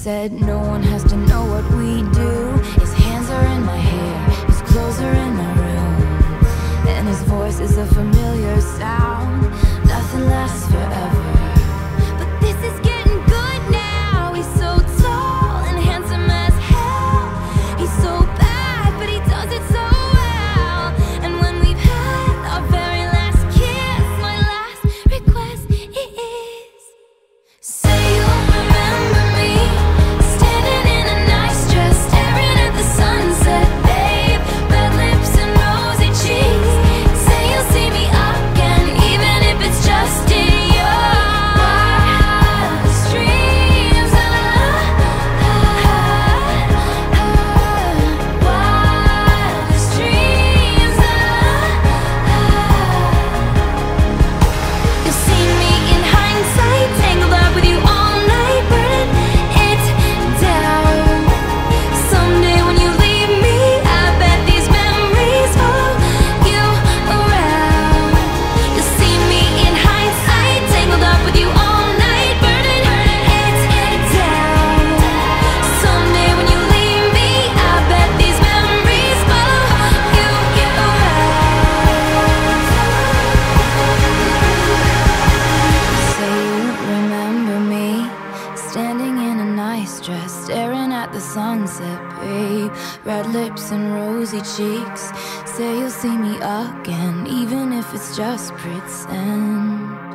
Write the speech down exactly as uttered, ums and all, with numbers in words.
said no one has to know what we do. His hands are in my hair, his clothes are in my room, and his voice is a familiar sound. Nothing lasts forever, but this is getting good now. He's so tall and handsome as hell. He's so bad, but he does it so well. And when we've had our very last kiss, my last request is, say you'll remember me, standing in a nice dress, staring at the sunset, babe. Red lips and rosy cheeks. Say you'll see me again, even if it's just in your wildest dreams. Ah, ah, ah, wildest dreams. Ah, ah. You'll see me in hindsight, tangled up with you all night, burning it down. Someday when you leave me, I bet these memories follow you around. You'll see me in hindsight, tangled up with you all night, burning it down. Someday when you leave me, I bet these memories follow you around. Say you remember me, standing in a nice dress, staring at the sunset, babe. Red lips and rosy cheeks. Say you'll see me again, even if it's just pretend.